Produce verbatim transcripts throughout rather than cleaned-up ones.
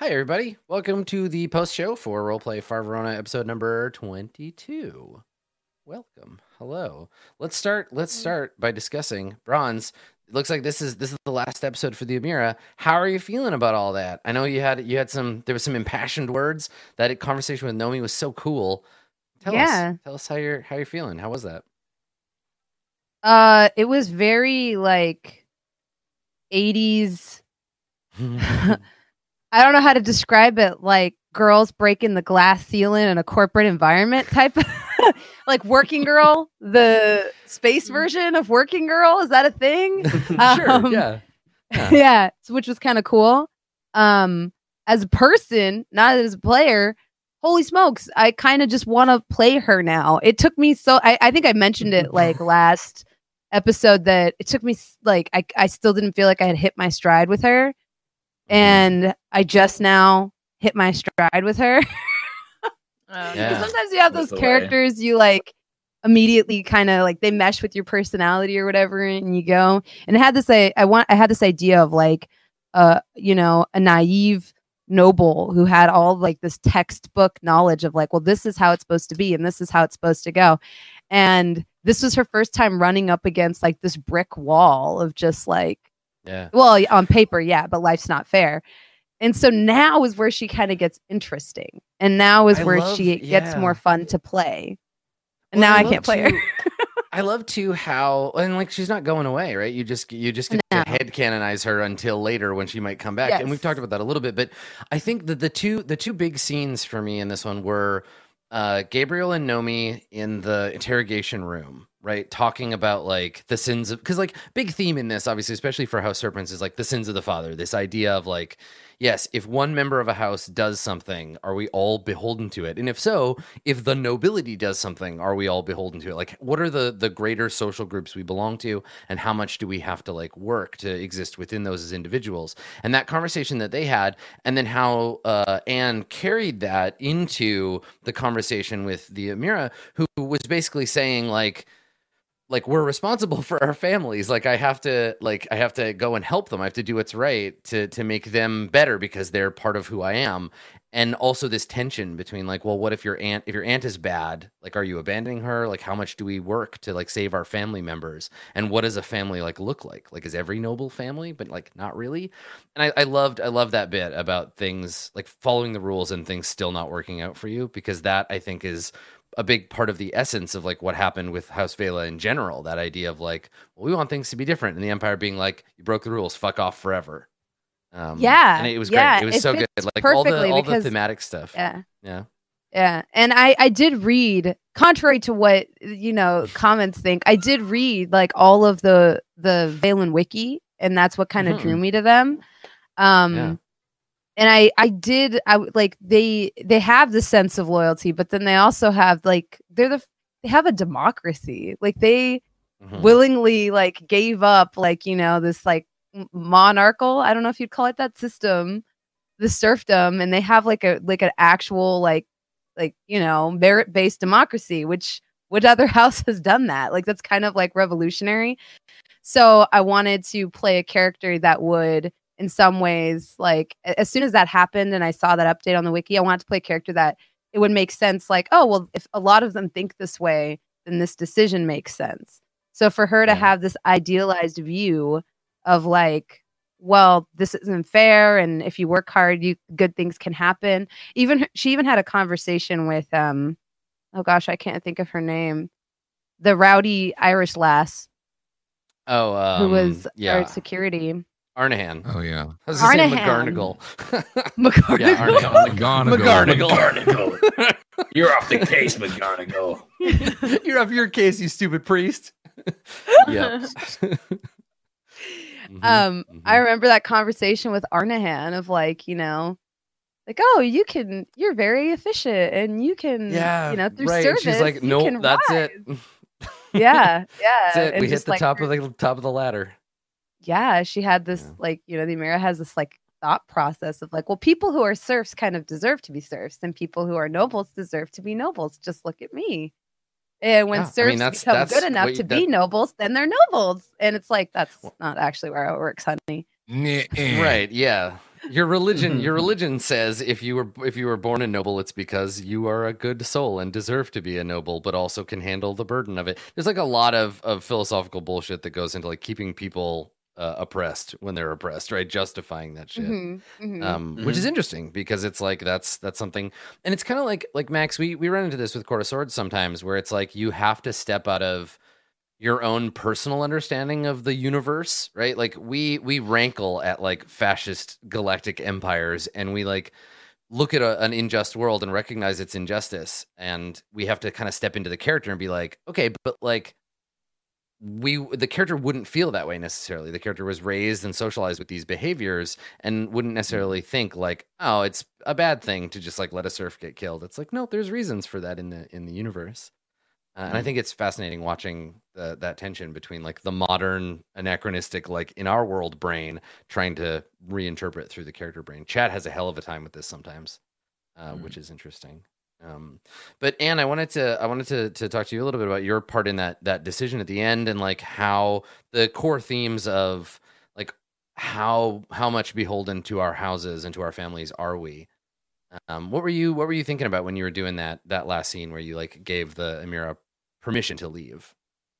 Hi, everybody. Welcome to the post show for Roleplay Far Verona episode number twenty-two. Welcome. Hello. Let's start. Let's start by discussing Bronze. It looks like this is this is the last episode for the Amira. How are you feeling about all that? I know you had you had some there was some impassioned words. That conversation with Nomi was so cool. Tell yeah. us. Tell us how you're how you're feeling. How was that? Uh, it was very like eighties. I don't know how to describe it. Like girls breaking the glass ceiling in a corporate environment type of like Working Girl, the space version of Working Girl. Is that a thing? Sure. Um, yeah. Yeah. yeah. Which was kind of cool. Um, as a person, not as a player, holy smokes, I kind of just want to play her now. It took me so, I, I think I mentioned it like last episode that it took me like, I, I still didn't feel like I had hit my stride with her. And I just now hit my stride with her. um, Yeah. Sometimes you have That's those the characters way. You like immediately kind of like they mesh with your personality or whatever, and you go. And I had this I, I want I had this idea of like uh you know a naive noble who had all like this textbook knowledge of like, well, this is how it's supposed to be and this is how it's supposed to go. And this was her first time running up against like this brick wall of just like, Yeah. well, on paper, yeah, but life's not fair. And so now is where she kind of gets interesting. And now is I where love- she gets yeah. more fun to play. And Well, now I, love can't play her. too- I love too how and like she's not going away, right? You just you just get No. to head canonize her until later when she might come back. And we've Yes. talked about that a little bit, but I think that the two the two big scenes for me in this one were uh, Gabriel and Nomi in the interrogation room, right? Talking about like the sins of because like big theme in this, obviously, especially for House Serpents, is like the sins of the father. This idea of like, yes, if one member of a house does something, are we all beholden to it? And if so, if the nobility does something, are we all beholden to it? Like, what are the the greater social groups we belong to, and how much do we have to like work to exist within those as individuals? And that conversation that they had, and then how uh, Anne carried that into the conversation with the Amira, who was basically saying like, like we're responsible for our families. Like I have to, like I have to go and help them. I have to do what's right to to make them better because they're part of who I am. And also this tension between like, well, what if your aunt, if your aunt is bad, like, are you abandoning her? Like, how much do we work to like save our family members? And what does a family like look like? Like, is every noble family, but like not really? And I, I loved, I love that bit about things like following the rules and things still not working out for you, because that I think is a big part of the essence of like what happened with House Vela in general. That idea of like, well, we want things to be different, and the Empire being like, you broke the rules, fuck off forever. Um, Yeah, and it was yeah, great. It was it so good. fits Like all the perfectly all the because- thematic stuff. Yeah. Yeah. Yeah. And I, I did read, contrary to what, you know, comments think, I did read like all of the the Valen wiki, and that's what kind of Mhm. drew me to them. Um Yeah. and I I did I w- like they they have the sense of loyalty, but then they also have like they're the they have a democracy. Like they Mhm. willingly like gave up like, you know, this like m- monarchical, I don't know if you'd call it that system, the serfdom, and they have like a like an actual like like you know merit-based democracy, which what other house has done that? Like that's kind of like revolutionary. So I wanted to play a character that would in some ways like a- as soon as that happened and I saw that update on the wiki, I wanted to play a character that it would make sense, like, oh well, if a lot of them think this way, then this decision makes sense. So for her to Yeah. have this idealized view of like, well, this isn't fair, and if you work hard, you good things can happen. Even she even had a conversation with um, oh gosh, I can't think of her name, the rowdy Irish lass Oh, um, who was yeah, our security. Arnahan. Oh yeah. I was gonna say Arnahan. McGarnagle. McGarnagle. Yeah, Arnahan. McGonagall. McGarnagle. McGonagall. You're off the case, McGonagall. You're off your case, you stupid priest. Yep. Mhm, Um, mhm. I remember that conversation with Arnahan of like, you know, like, oh, you can, you're very efficient, and you can, yeah, you know, through right. service, She's like, you nope, can that's rise." it. Yeah, yeah. That's it. and We hit just, the like, top her- of the top of the ladder. yeah, she had this Yeah. like, you know, the Amira has this like thought process of like, well, people who are serfs kind of deserve to be serfs, and people who are nobles deserve to be nobles. Just look at me. And when Yeah, I mean, serfs that's- become that's good enough what you- to be nobles, then they're nobles. And it's like, that's Well- not actually where it works, honey. Nuh-uh. Right, yeah. Your religion, your religion says if you were if you were born a noble, it's because you are a good soul and deserve to be a noble, but also can handle the burden of it. There's like a lot of of philosophical bullshit that goes into like keeping people uh, oppressed when they're oppressed, right? Justifying that shit. Mm-hmm, mm-hmm. Um, mm-hmm. Which is interesting because it's like that's that's something, and it's kind of like like Max. We we run into this with Court of Swords sometimes, where it's like you have to step out of your own personal understanding of the universe, right? Like we we rankle at like fascist galactic empires, and we like look at a, an unjust world and recognize its injustice, and we have to kind of step into the character and be like, okay, but like we the character wouldn't feel that way necessarily. The character was raised and socialized with these behaviors and wouldn't necessarily think like, oh, it's a bad thing to just like let a serf get killed. It's like, no, there's reasons for that in the in the universe. Uh, and I think it's fascinating watching the, that tension between like the modern anachronistic, like in our world brain, trying to reinterpret through the character brain. Chad has a hell of a time with this sometimes, uh, mm. which is interesting. Um, but Anne, I wanted to I wanted to to talk to you a little bit about your part in that that decision at the end, and like how the core themes of like how how much beholden to our houses and to our families are we. Um, what were you What were you thinking about when you were doing that that last scene where you like gave the Amira permission to leave?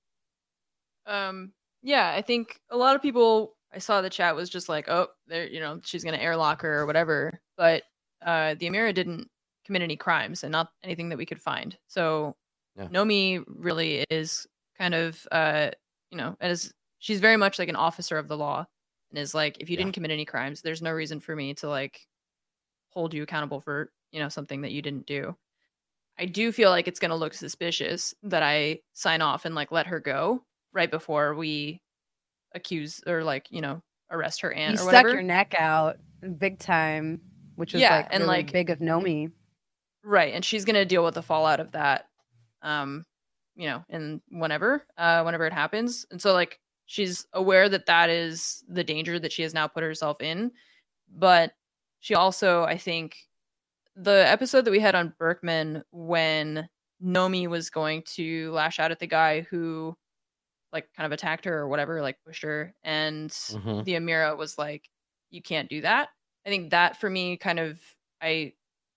Um, yeah, I think a lot of people I saw the chat was just like, oh, there, you know, she's gonna airlock her or whatever. But uh, the Amira didn't commit any crimes, and not anything that we could find. So yeah. Nomi really is kind of, uh, you know, as she's very much like an officer of the law, and is like, if you yeah. didn't commit any crimes, there's no reason for me to like hold you accountable for, you know, something that you didn't do. I do feel like it's going to look suspicious that I sign off and like let her go right before we accuse or like, you know, arrest her aunt you or whatever. You stuck your neck out big time, which was yeah, like and really like big of Nomi. Right, and she's going to deal with the fallout of that, um, you know, and whenever, uh, whenever it happens. And so like she's aware that that is the danger that she has now put herself in, but she also, I think, the episode that we had on Berkman when Nomi was going to lash out at the guy who, like, kind of attacked her or whatever, like, pushed her, and mm-hmm. the Amira was like, you can't do that. I think that, for me, kind of, I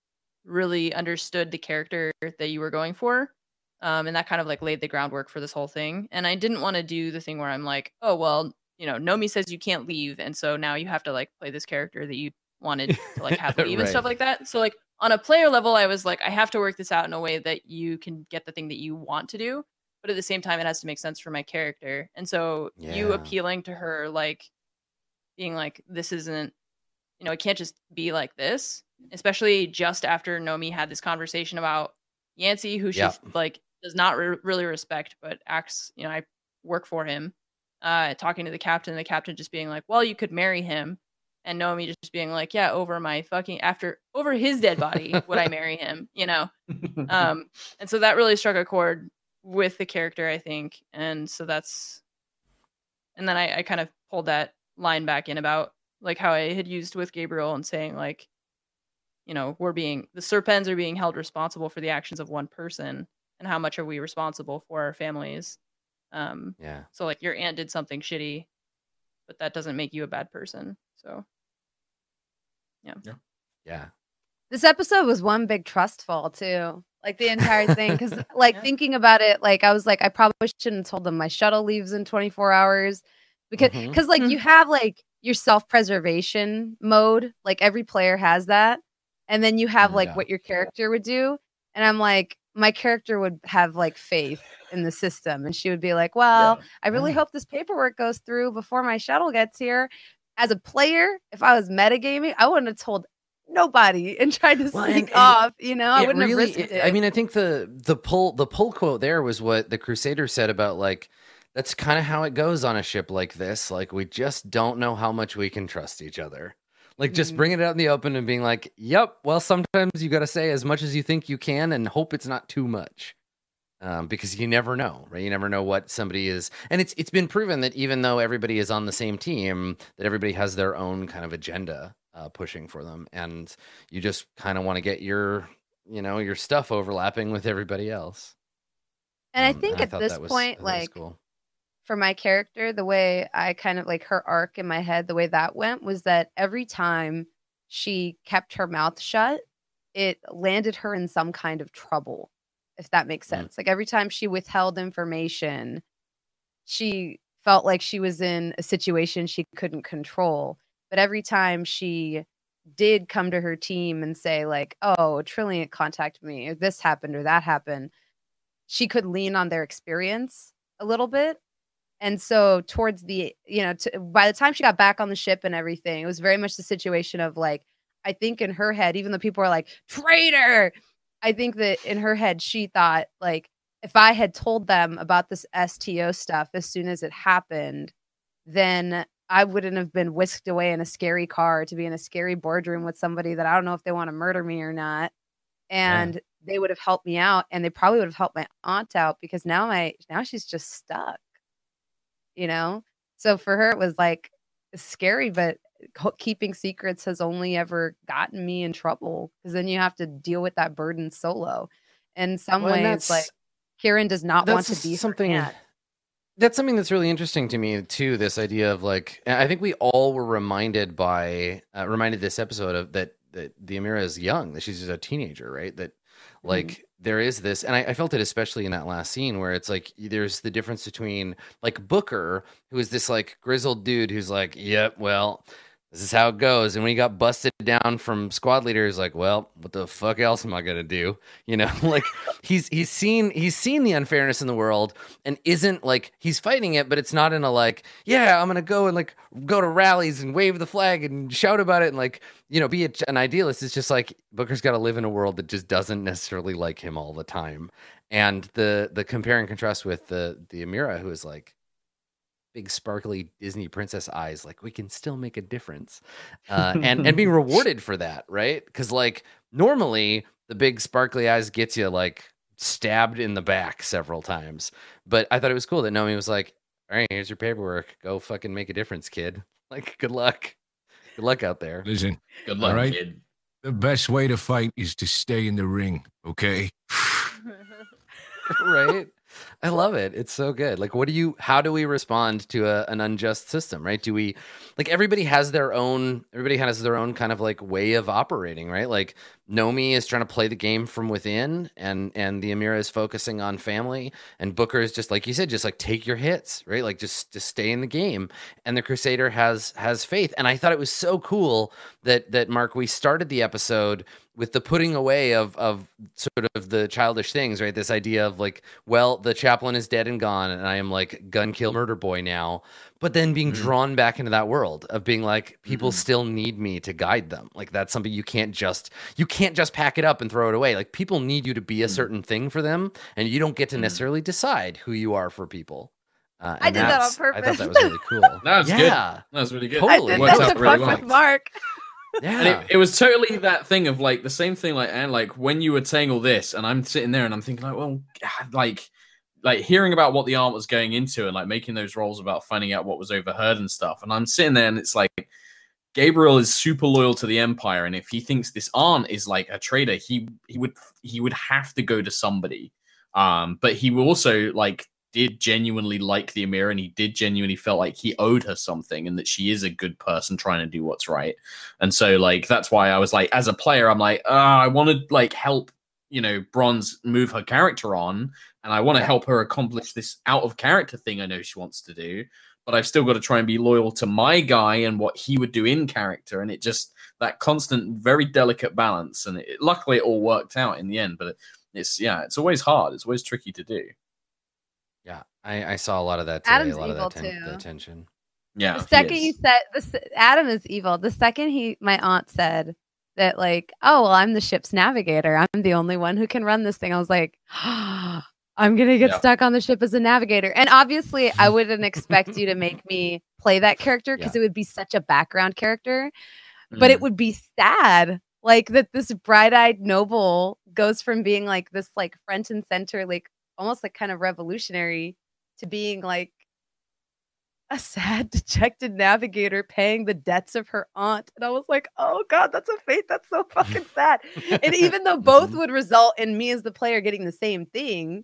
really understood the character that you were going for, um, and that kind of, like, laid the groundwork for this whole thing. And I didn't want to do the thing where I'm like, oh, well, you know, Nomi says you can't leave, and so now you have to, like, play this character that you wanted to like have leave right. and stuff like that. So like on a player level, I was like, I have to work this out in a way that you can get the thing that you want to do, but at the same time, it has to make sense for my character. And so yeah. you appealing to her, like being like, this isn't, you know, it can't just be like this, especially just after Nomi had this conversation about Yancey, who she yeah. like does not re- really respect, but acts, you know, I work for him, uh, talking to the captain, the captain just being like, well, you could marry him. And Nomi just being like, yeah, over my fucking, after, over his dead body, would I marry him, you know? Um, and so that really struck a chord with the character, I think. And so that's, and then I, I kind of pulled that line back in about like how I had used with Gabriel and saying like, you know, we're being, the Serpens are being held responsible for the actions of one person. And how much are we responsible for our families? Um, yeah. So like your aunt did something shitty, but that doesn't make you a bad person. So, yeah. Yeah. Yeah. This episode was one big trust fall, too. Like, the entire thing. Because, like, yeah. thinking about it, like, I was like, I probably shouldn't have told them my shuttle leaves in twenty-four hours. Because, mm-hmm. cause, like, mm-hmm. you have, like, your self-preservation mode. Like, every player has that. And then you have, like, yeah. what your character would do. And I'm like, my character would have, like, faith in the system. And she would be like, well, yeah. I really yeah. hope this paperwork goes through before my shuttle gets here. As a player, if I was metagaming, I wouldn't have told nobody and tried to well, sneak and, off. You know, I wouldn't really, have risked it, it. I mean, I think the the pull the pull quote there was what the Crusader said about like that's kind of how it goes on a ship like this. Like we just don't know how much we can trust each other. Like just mm-hmm. bringing it out in the open and being like, "Yep, well, sometimes you got to say as much as you think you can and hope it's not too much." Um, because you never know, right? You never know what somebody is. And it's it's been proven that even though everybody is on the same team, that everybody has their own kind of agenda uh, pushing for them. And you just kind of want to get your, you know, your stuff overlapping with everybody else. And um, I think and at I this was, point, like, cool. for my character, the way I kind of, like, her arc in my head, the way that went was that every time she kept her mouth shut, it landed her in some kind of trouble, if that makes Mm. sense. Like every time she withheld information, she felt like she was in a situation she couldn't control. But every time she did come to her team and say like, oh, Trilliant contacted me, or this happened or that happened, she could lean on their experience a little bit. And so towards the, you know, to, by the time she got back on the ship and everything, it was very much the situation of like, I think in her head, even though people are like, traitor, I think that in her head, she thought like, if I had told them about this S T O stuff as soon as it happened, then I wouldn't have been whisked away in a scary car to be in a scary boardroom with somebody that I don't know if they want to murder me or not. And yeah. they would have helped me out, and they probably would have helped my aunt out, because now my now she's just stuck, you know? So for her, it was like scary, but keeping secrets has only ever gotten me in trouble, because then you have to deal with that burden solo. In some well, ways, like Kieran does not want to be something. That's something that's really interesting to me too. This idea of like, I think we all were reminded by uh, reminded this episode of that that the Amira is young, that she's just a teenager, right? That like mm-hmm. there is this, and I, I felt it especially in that last scene where it's like there's the difference between like Booker, who is this like grizzled dude who's like, yep, well, this is how it goes. And when he got busted down from squad leader, he's like, well, what the fuck else am I gonna do? You know, like he's he's seen he's seen the unfairness in the world and isn't like he's fighting it, but it's not in a like, yeah, I'm gonna go and like go to rallies and wave the flag and shout about it and like, you know, be a, an idealist. It's just like Booker's got to live in a world that just doesn't necessarily like him all the time. And the the compare and contrast with the the Amira, who is like big sparkly Disney princess eyes, like we can still make a difference, uh, and and being rewarded for that, right? Because like normally the big sparkly eyes gets you like stabbed in the back several times, but I thought it was cool that Nomi was like, all right, here's your paperwork, go fucking make a difference, kid. Like good luck, good luck out there. Listen, good luck, right? kid. The best way to fight is to stay in the ring, okay? Right. I love it. It's so good. Like, what do you, how do we respond to a, an unjust system, right? Do we, like, everybody has their own, everybody has their own kind of like way of operating, right? Like, Nomi is trying to play the game from within, and and the Amira is focusing on family, and Booker is just, like you said, just like take your hits, right? Like, just, just stay in the game. And the Crusader has, has faith. And I thought it was so cool that, that Mark, we started the episode with the putting away of of sort of the childish things, right? This idea of like, well, the chaplain is dead and gone, and I am like gun kill murder boy now. But then being mm-hmm. drawn back into that world of being like, people mm-hmm. still need me to guide them. Like that's something you can't just you can't just pack it up and throw it away. Like people need you to be a mm-hmm. certain thing for them, and you don't get to necessarily decide who you are for people. Uh, I did that on purpose. I thought that was really cool. That was yeah. good. That was really good. Totally. I did that to really fuck well. with Mark. Yeah, and it, it was totally that thing of like the same thing, like and like when you were saying all this, and I'm sitting there and I'm thinking like, well, God, like, like hearing about what the aunt was going into and like making those roles about finding out what was overheard and stuff, and I'm sitting there and it's like, Gabriel is super loyal to the Empire, and if he thinks this aunt is like a traitor, he he would he would have to go to somebody, um, but he also like. did genuinely like the Amira, and he did genuinely felt like he owed her something and that she is a good person trying to do what's right. And so like that's why I was like, as a player, I'm like, uh, I want to like help, you know, Bronze move her character on, and I want to help her accomplish this out of character thing I know she wants to do, but I've still got to try and be loyal to my guy and what he would do in character. And it just that constant, very delicate balance. And it, luckily it all worked out in the end, but it, it's, yeah, it's always hard. It's always tricky to do. Yeah, I, I saw a lot of that today. Adam's a lot evil of that, ten- too. that tension. Yeah. The second you said this, Adam is evil. The second he, my aunt said that, like, oh well, I'm the ship's navigator. I'm the only one who can run this thing. I was like, oh, I'm gonna get yeah. stuck on the ship as a navigator. And obviously, I wouldn't expect you to make me play that character because yeah. it would be such a background character. Mm. But it would be sad, like that this bright-eyed noble goes from being like this, like front and center, like. Almost like kind of revolutionary to being like a sad, dejected navigator paying the debts of her aunt. And I was like, oh God, that's a fate. That's so fucking sad. And even though both mm-hmm. would result in me as the player getting the same thing.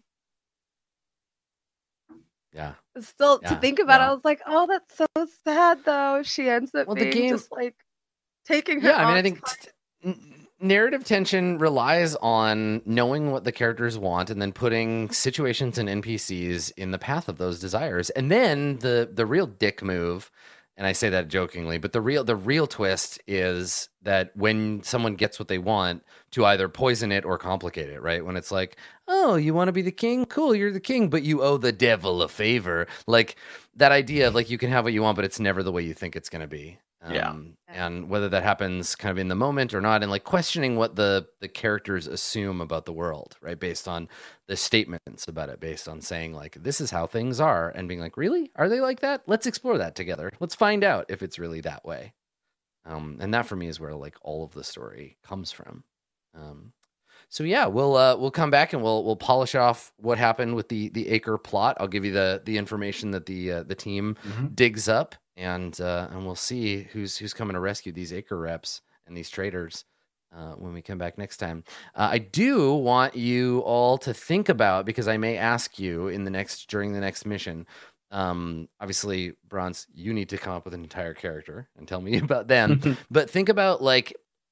Yeah. Still yeah. to think about yeah. it, I was like, oh, that's so sad though. If she ends up well, being the game... just like taking her. Yeah, I mean, I aunt's think part. t- n- narrative tension relies on knowing what the characters want and then putting situations and N P Cs in the path of those desires. And then the the real dick move, and I say that jokingly, but the real the real twist is that when someone gets what they want, to either poison it or complicate it, right? When it's like, oh, you want to be the king? Cool, you're the king, but you owe the devil a favor. Like that idea of like you can have what you want, but it's never the way you think it's going to be. Yeah. Um, and whether that happens kind of in the moment or not, and like questioning what the the characters assume about the world, right? Based on the statements about it, based on saying like, this is how things are, and being like, really? Are they like that? Let's explore that together. Let's find out if it's really that way. Um, and that for me is where like all of the story comes from. Um, so yeah, we'll uh, we'll come back and we'll we'll polish off what happened with the the Acre plot. I'll give you the the information that the uh, the team Mhm. digs up, and uh, and we'll see who's who's coming to rescue these Acre reps and these traders uh, when we come back next time. Uh, I do want you all to think about, because I may ask you in the next during the next mission. Um, obviously, Bronze, you need to come up with an entire character and tell me about them. But think about like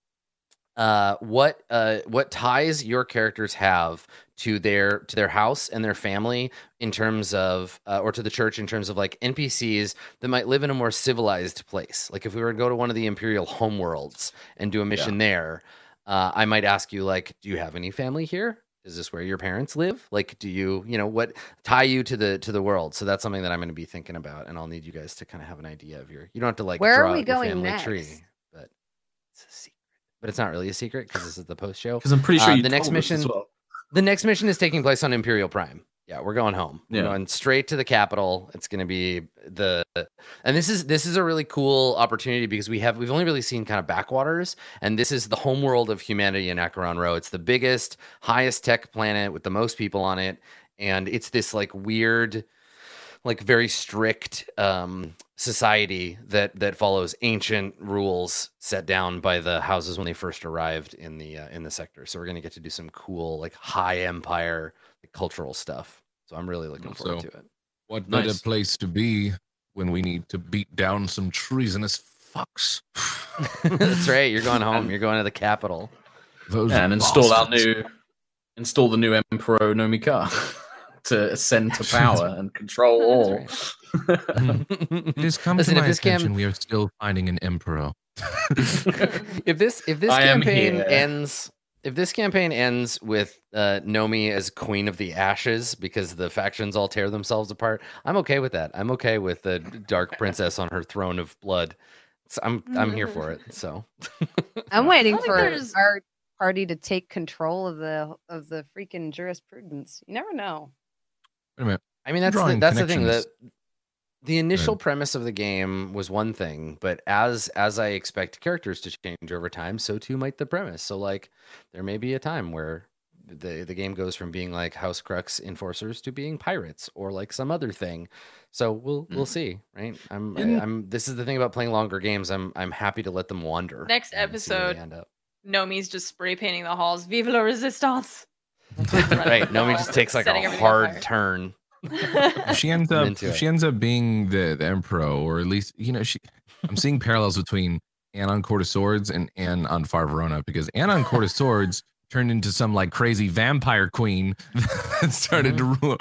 uh what uh what ties your characters have to their to their house and their family in terms of uh, or to the church in terms of like N P Cs that might live in a more civilized place. Like if we were to go to one of the Imperial homeworlds and do a mission there, uh I might ask you like, do you have any family here? Is this where your parents live? Like, do you, you know, what tie you to the to the world? So that's something that I'm going to be thinking about, and I'll need you guys to kind of have an idea of your. You don't have to like Where are draw we out your going family next? tree, but it's a secret. But it's not really a secret because this is the post show. Because I'm pretty sure Uh, you the next told us as mission- well. The next mission is taking place on Imperial Prime. Yeah, we're going home. We're Yeah. going straight to the capital. It's going to be the, and this is this is a really cool opportunity because we have we've only really seen kind of backwaters, and this is the homeworld of humanity in Acheron Row. It's the biggest, highest tech planet with the most people on it, and it's this like weird, like very strict um, society that that follows ancient rules set down by the houses when they first arrived in the uh, in the sector. So we're going to get to do some cool like high empire like, cultural stuff. So I'm really looking forward So- to it. What Nice. better place to be when we need to beat down some treasonous fucks? That's right. You're going home. You're going to the capital. Those Yeah, and install our bastards. new, install the new Emperor Nomika to ascend to power and control all. That's It has come Listen, to if my this cam- attention we are still finding an emperor. if this if this I am campaign here. ends if this campaign ends with uh, Nomi as Queen of the Ashes because the factions all tear themselves apart, I'm okay with that. I'm okay with the Dark Princess on her throne of blood. So I'm I'm here for it. So I'm waiting I think for there's- our party to take control of the of the freaking jurisprudence. You never know. Wait a minute. I mean, that's the, Drawing that's the thing. connections. That the initial Right. premise of the game was one thing, but as as I expect characters to change over time, so too might the premise. So like, there may be a time where the the game goes from being like House Crux enforcers to being pirates or like some other thing. So we'll we'll see, right? I'm I, In- I'm. This is the thing about playing longer games. I'm I'm happy to let them wander. Next and see where they episode. end up. Nomi's just spray painting the halls. Vive la resistance. Right, Nomi just takes like Setting a everything on hard fire. turn. If she ends I'm up into if it. she ends up being the, the emperor, or at least you know she I'm seeing parallels between Anne on Court of Swords and Anne on Far Verona, because Anne on Court of Swords turned into some like crazy vampire queen that started to rule.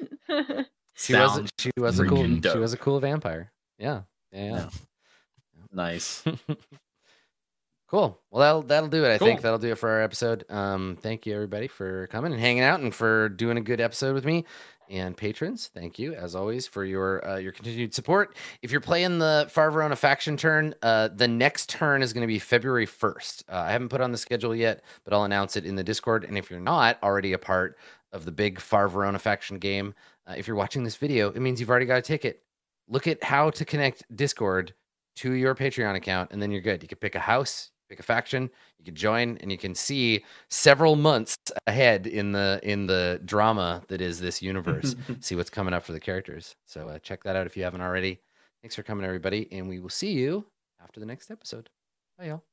She was Sounds she was a cool freaking she dope. was a cool vampire. Yeah, yeah, yeah. Yeah. Nice. Cool. Well, that'll that'll do it. I think Cool. that'll do it for our episode. Um, thank you everybody for coming and hanging out and for doing a good episode with me. And patrons, thank you as always for your uh, your continued support. If you're playing the Far Verona faction turn, uh, the next turn is going to be February first. Uh, I haven't put on the schedule yet, but I'll announce it in the Discord. And if you're not already a part of the big Far Verona faction game, uh, if you're watching this video, it means you've already got a ticket. Look at how to connect Discord to your Patreon account, and then you're good. You can pick a house, pick a faction, you can join, and you can see several months ahead in the in the drama that is this universe. See what's coming up for the characters. So uh, check that out if you haven't already. Thanks for coming, everybody, and we will see you after the next episode. Bye, y'all.